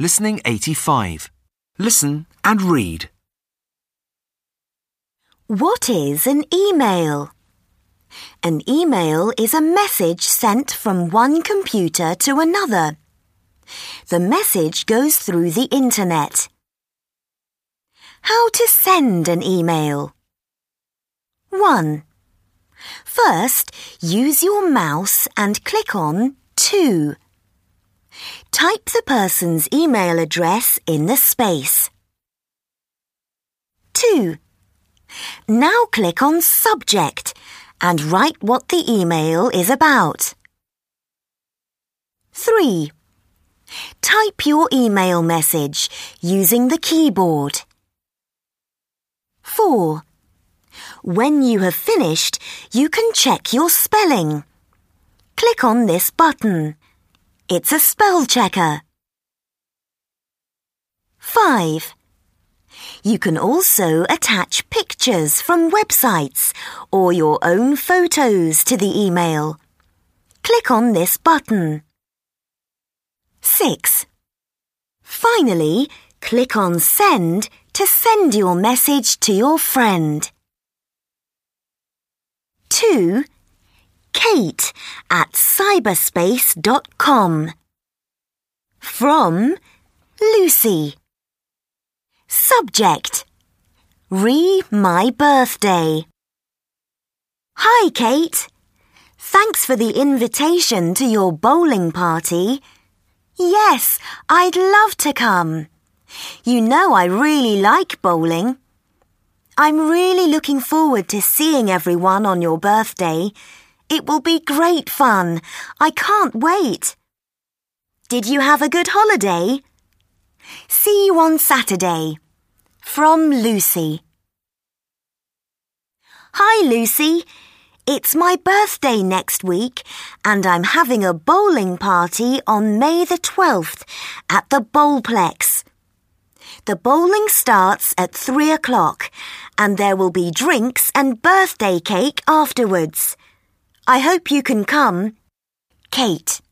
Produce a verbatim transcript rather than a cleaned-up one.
Listening eighty-five. Listen and read. What is an email? An email is a message sent from one computer to another. The message goes through the internet. How to send an email. one. First, use your mouse and click on To. Type the person's email address in the space. two. Now click on Subject and write what the email is about. three. Type your email message using the keyboard. four. When you have finished, you can check your spelling. Click on this button. It's a spell checker. five. You can also attach pictures from websites or your own photos to the email. Click on this button. six. Finally, click on Send to send your message to your friend. two. Kate at cyberspace dot com. From Lucy. Subject: Re my birthday. Hi, Kate. Thanks for the invitation to your bowling party. Yes, I'd love to come. You know I really like bowling. I'm really looking forward to seeing everyone on your birthday. It will be great fun. I can't wait. Did you have a good holiday? See you on Saturday. From Lucy. Hi, Lucy. It's my birthday next week and I'm having a bowling party on May the twelfth at the Bowlplex. The bowling starts at three o'clock and there will be drinks and birthday cake afterwards. I hope you can come. Kate.